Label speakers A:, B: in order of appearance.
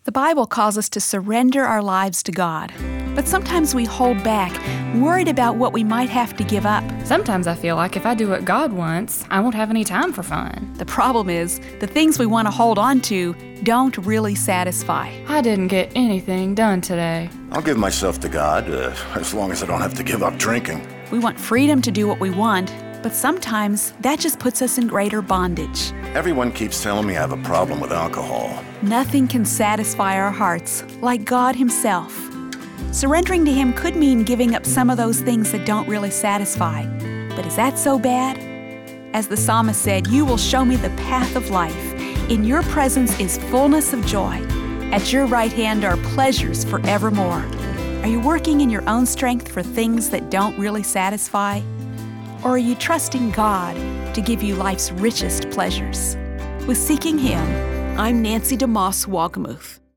A: The Bible calls us to surrender our lives to God, but sometimes we hold back, worried about what we might have to give up.
B: Sometimes I feel like if I do what God wants, I won't have any time for fun.
A: The problem is, the things we want to hold on to don't really satisfy.
B: I didn't get anything done today.
C: I'll give myself to God, as long as I don't have to give up drinking.
A: We want freedom to do what we want, but sometimes that just puts us in greater bondage.
C: Everyone keeps telling me I have a problem with alcohol.
A: Nothing can satisfy our hearts like God Himself. Surrendering to Him could mean giving up some of those things that don't really satisfy. But is that so bad? As the psalmist said, "You will show me the path of life. In your presence is fullness of joy. At your right hand are pleasures forevermore." Are you working in your own strength for things that don't really satisfy? Or are you trusting God to give you life's richest pleasures? With Seeking Him, I'm Nancy DeMoss Wolgemuth.